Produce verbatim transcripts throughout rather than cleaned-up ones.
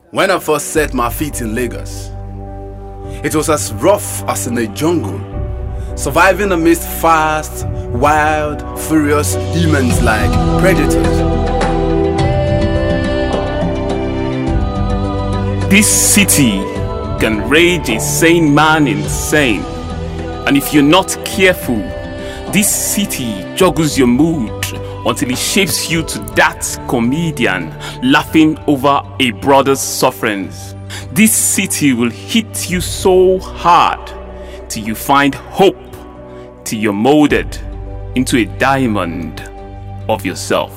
When I first set my feet in Lagos, it was as rough as in a jungle, surviving amidst fast, wild, furious humans like predators. This city can rage a sane man insane, and if you're not careful, this city juggles your mood until it shapes you to that comedian laughing over a brother's sufferings. This city will hit you so hard till you find hope, till you're molded into a diamond of yourself.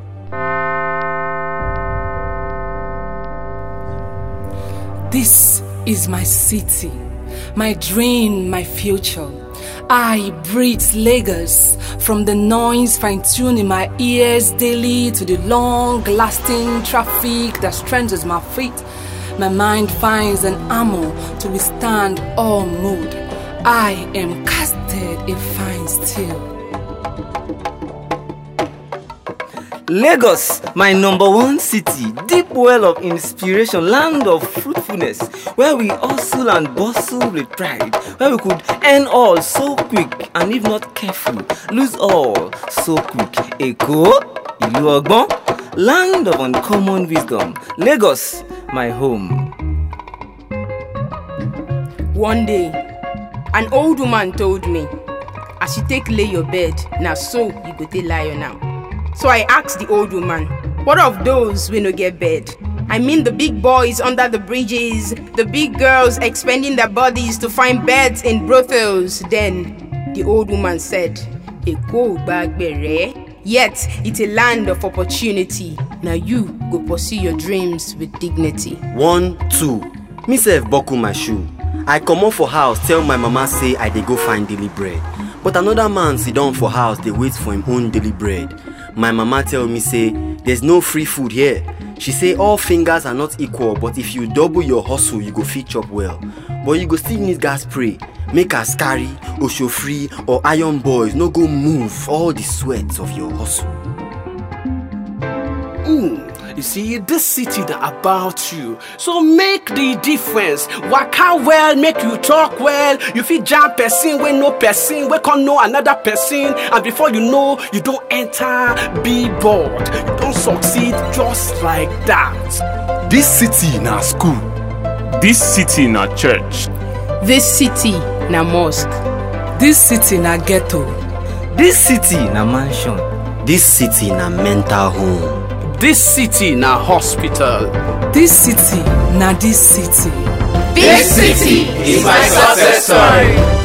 This is my city, my dream, my future. I breathe Lagos, from the noise fine-tuned in my ears daily to the long-lasting traffic that strengthens my feet. My mind finds an armor to withstand all mood. I am casted in fine steel. Lagos, my number one city, deep well of inspiration, land of fruitfulness, where we hustle and bustle with pride, where we could earn all so quick, and if not careful, lose all so quick. Eko, Ilu Ogbon, land of uncommon wisdom. Lagos, my home. One day, an old woman told me, as you take lay your bed, now so you go take lie now. So I asked the old woman, what of those we no get bed? I mean the big boys under the bridges, the big girls expending their bodies to find beds in brothels. Then the old woman said, Eko Bagbere, yet it's a land of opportunity. Now you go pursue your dreams with dignity. One, two, me sef buckle my shoe. I come up for house, tell my mama say I dey go find daily bread. But another man sit down for house, they wait for him own daily bread. My mama tell me say, there's no free food here. She say all fingers are not equal, but if you double your hustle, you go fit chop well. But you go still need gas spray, make us carry, Osho free, or iron boys, no go move all the sweat of your hustle. Mm. You see, this city that about you. So make the difference. Work out well, make you talk well. You feel jam person, we no person, we can't know another person. And before you know, you don't enter, be bored. You don't succeed just like that. This city na school. This city na church. This city na mosque. This city na ghetto. This city na mansion. This city na mental home. This city na hospital. This city na this city. This city is my success story.